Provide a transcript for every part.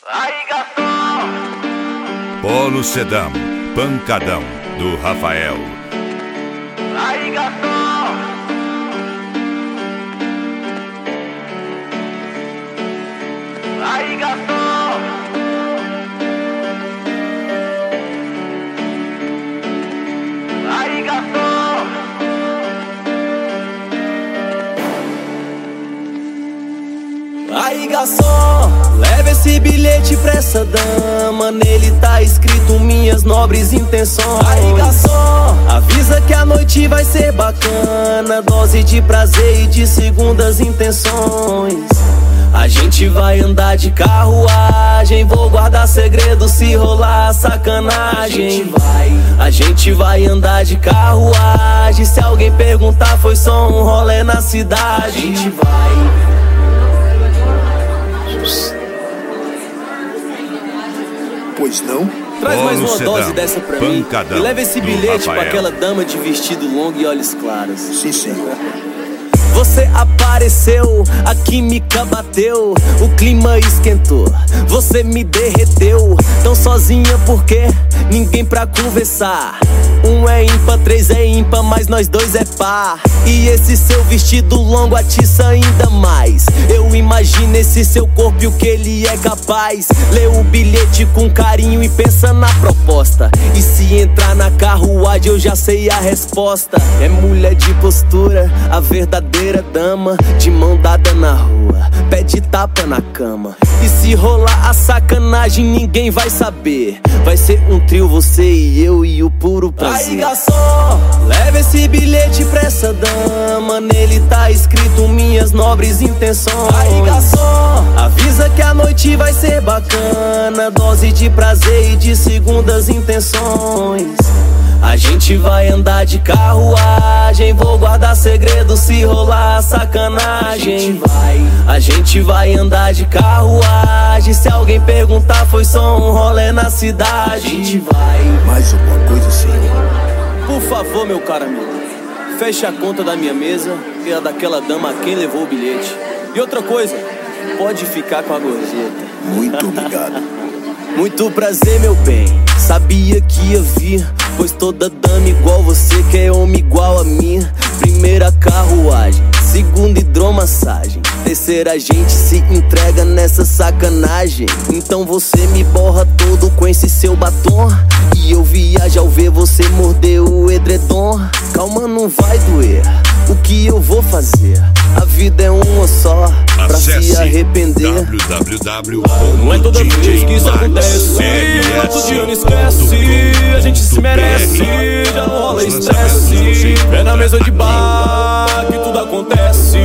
Aí, garçom! Polo Sedã, Pancadão, do Rafael. Aí, garçom! Aí, garçom! Aí, garçom! Aí, garçom, leva esse bilhete pra essa dama. Nele tá escrito minhas nobres intenções. Aí, garçom, avisa que a noite vai ser bacana. Dose de prazer e de segundas intenções. A gente vai andar de carruagem. Vou guardar segredo se rolar sacanagem. A gente vai andar de carruagem. Se alguém perguntar, foi só um rolê na cidade. A gente vai. Pois não? Traz mais uma Sedã, dose dessa pra mim. Pancadão, E leva esse do bilhete pra Rafael. aquela dama de vestido longo e olhos claros. Sim, senhor. Você apareceu, a química bateu, o clima esquentou, você me derreteu. Tão sozinha porque ninguém pra conversar. Um é ímpar, três é ímpar, mas nós dois é par. E esse seu vestido longo atiça ainda mais. Eu imagino esse seu corpo e o que ele é capaz. Lê o bilhete com carinho e pensa na proposta. E se entrar na carruagem eu já sei a resposta. É mulher de postura, a verdadeira dama. De mão dada na rua, pede tapa na cama. E se rolar a sacanagem ninguém vai saber. Vai ser um trio, você e eu e o puro prazer. Aí, garçom, leva esse bilhete pra essa dama. Nele tá escrito minhas nobres intenções. Aí, garçom, avisa que a noite vai ser bacana. Dose de prazer e de segundas intenções. A gente vai andar de carruagem. Vou guardar segredo se rolar sacanagem. A gente vai andar de carruagem. Se alguém perguntar, foi só um rolê na cidade. A gente vai. Mais alguma coisa, senhor? Por favor, meu caro amigo, feche a conta da minha mesa e a daquela dama a quem levou o bilhete. E outra coisa, pode ficar com a gorjeta. Muito obrigado. Muito prazer, meu bem, sabia que ia vir. Pois toda dama igual você quer homem igual a mim. Primeira carruagem, segunda hidromassagem, terceira a gente se entrega nessa sacanagem. Então você me borra todo com esse seu batom. E eu viajo ao ver você morder o edredom. Calma, não vai doer, o que eu vou fazer? A vida é uma só, pra se arrepender. Não é toda vez que isso acontece, outro dia não esquece. A gente se merece, já não rola estresse. É na mesa de bar que tudo acontece.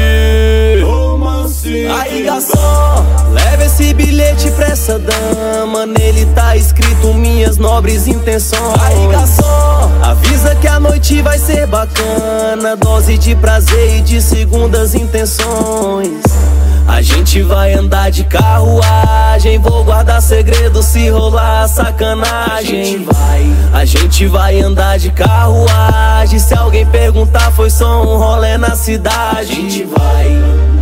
Aí, garçom, leva esse bilhete pra essa dama. Nele tá escrito minhas nobres intenções. Aí, garçom, avisa que a noite vai ser bacana. Dose de prazer e de segundas intenções. A gente vai andar de carruagem. Vou guardar segredo se rolar sacanagem. A gente vai andar de carruagem. Se alguém perguntar, foi só um rolê na cidade. A gente vai.